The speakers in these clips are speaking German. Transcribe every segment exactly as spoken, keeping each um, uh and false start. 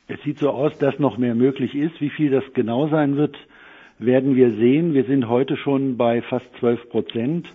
Es sieht so aus, dass noch mehr möglich ist. Wie viel das genau sein wird, werden wir sehen. Wir sind heute schon bei fast zwölf Prozent.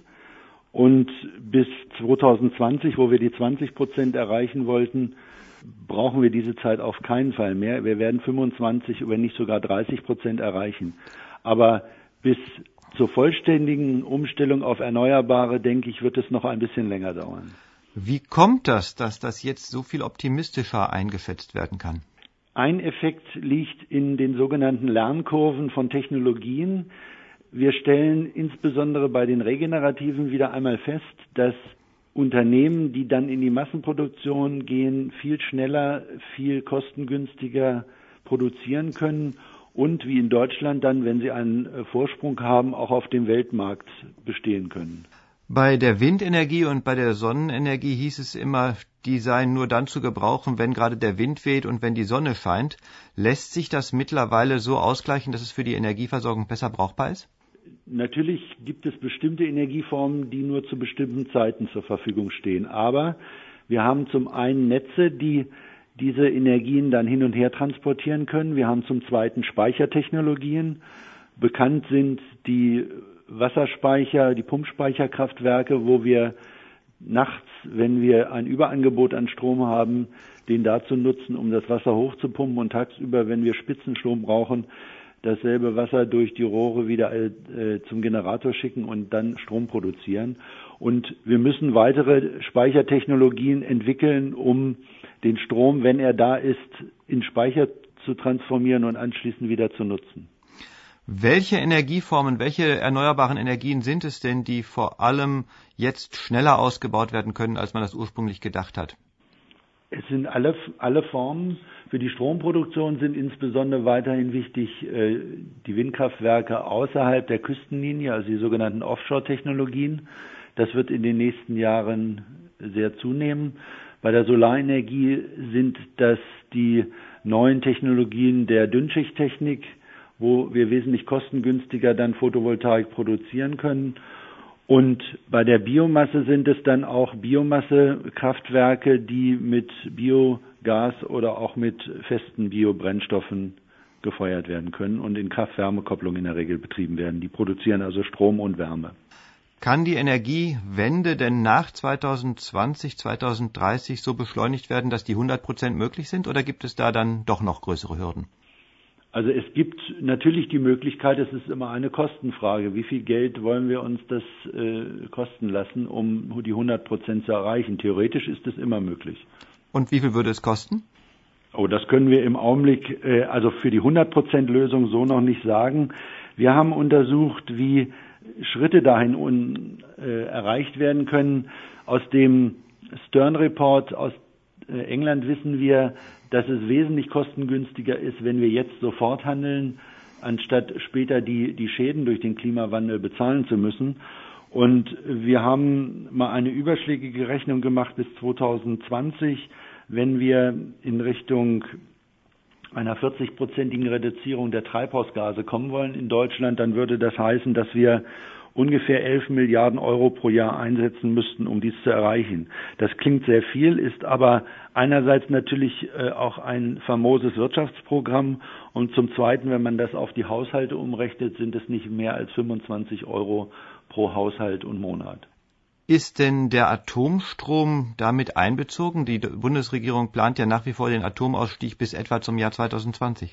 Und bis zwanzig zwanzig, wo wir die zwanzig Prozent erreichen wollten, brauchen wir diese Zeit auf keinen Fall mehr. Wir werden fünfundzwanzig, wenn nicht sogar dreißig Prozent erreichen. Aber bis zur vollständigen Umstellung auf Erneuerbare, denke ich, wird es noch ein bisschen länger dauern. Wie kommt das, dass das jetzt so viel optimistischer eingeschätzt werden kann? Ein Effekt liegt in den sogenannten Lernkurven von Technologien. Wir stellen insbesondere bei den Regenerativen wieder einmal fest, dass Unternehmen, die dann in die Massenproduktion gehen, viel schneller, viel kostengünstiger produzieren können und wie in Deutschland dann, wenn sie einen Vorsprung haben, auch auf dem Weltmarkt bestehen können. Bei der Windenergie und bei der Sonnenenergie hieß es immer, die seien nur dann zu gebrauchen, wenn gerade der Wind weht und wenn die Sonne scheint. Lässt sich das mittlerweile so ausgleichen, dass es für die Energieversorgung besser brauchbar ist? Natürlich gibt es bestimmte Energieformen, die nur zu bestimmten Zeiten zur Verfügung stehen. Aber wir haben zum einen Netze, die diese Energien dann hin und her transportieren können. Wir haben zum zweiten Speichertechnologien. Bekannt sind die Wasserspeicher, die Pumpspeicherkraftwerke, wo wir nachts, wenn wir ein Überangebot an Strom haben, den dazu nutzen, um das Wasser hochzupumpen und tagsüber, wenn wir Spitzenstrom brauchen, dasselbe Wasser durch die Rohre wieder äh, zum Generator schicken und dann Strom produzieren. Und wir müssen weitere Speichertechnologien entwickeln, um den Strom, wenn er da ist, in Speicher zu transformieren und anschließend wieder zu nutzen. Welche Energieformen, welche erneuerbaren Energien sind es denn, die vor allem jetzt schneller ausgebaut werden können, als man das ursprünglich gedacht hat? Es sind alle, alle Formen. Für die Stromproduktion sind insbesondere weiterhin wichtig äh, die Windkraftwerke außerhalb der Küstenlinie, also die sogenannten Offshore-Technologien. Das wird in den nächsten Jahren sehr zunehmen. Bei der Solarenergie sind das die neuen Technologien der Dünnschichttechnik, wo wir wesentlich kostengünstiger dann Photovoltaik produzieren können. Und bei der Biomasse sind es dann auch Biomassekraftwerke, die mit Biogas oder auch mit festen Biobrennstoffen gefeuert werden können und in Kraft-Wärme-Kopplung in der Regel betrieben werden. Die produzieren also Strom und Wärme. Kann die Energiewende denn nach zwanzig zwanzig, zwanzig dreißig so beschleunigt werden, dass die hundert Prozent möglich sind, oder gibt es da dann doch noch größere Hürden? Also es gibt natürlich die Möglichkeit, es ist immer eine Kostenfrage. Wie viel Geld wollen wir uns das äh, kosten lassen, um die hundert Prozent zu erreichen? Theoretisch ist es immer möglich. Und wie viel würde es kosten? Oh, das können wir im Augenblick, äh, also für die hundert Prozent Lösung so noch nicht sagen. Wir haben untersucht, wie Schritte dahin un, äh, erreicht werden können. Aus dem Stern Report aus äh, England wissen wir, dass es wesentlich kostengünstiger ist, wenn wir jetzt sofort handeln, anstatt später die, die Schäden durch den Klimawandel bezahlen zu müssen. Und wir haben mal eine überschlägige Rechnung gemacht bis zwanzig zwanzig, wenn wir in Richtung einer vierzig-prozentigen Reduzierung der Treibhausgase kommen wollen in Deutschland, dann würde das heißen, dass wir ungefähr elf Milliarden Euro pro Jahr einsetzen müssten, um dies zu erreichen. Das klingt sehr viel, ist aber einerseits natürlich äh, auch ein famoses Wirtschaftsprogramm und zum Zweiten, wenn man das auf die Haushalte umrechnet, sind es nicht mehr als fünfundzwanzig Euro pro Haushalt und Monat. Ist denn der Atomstrom damit einbezogen? Die Bundesregierung plant ja nach wie vor den Atomausstieg bis etwa zum Jahr zwanzig zwanzig.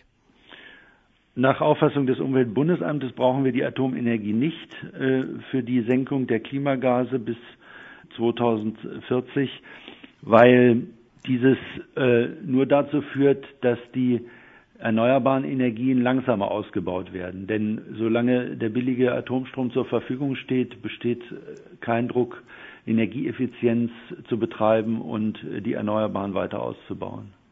Nach Auffassung des Umweltbundesamtes brauchen wir die Atomenergie nicht äh, für die Senkung der Klimagase bis zwanzig vierzig, weil dieses äh, nur dazu führt, dass die erneuerbaren Energien langsamer ausgebaut werden. Denn solange der billige Atomstrom zur Verfügung steht, besteht kein Druck, Energieeffizienz zu betreiben und die Erneuerbaren weiter auszubauen.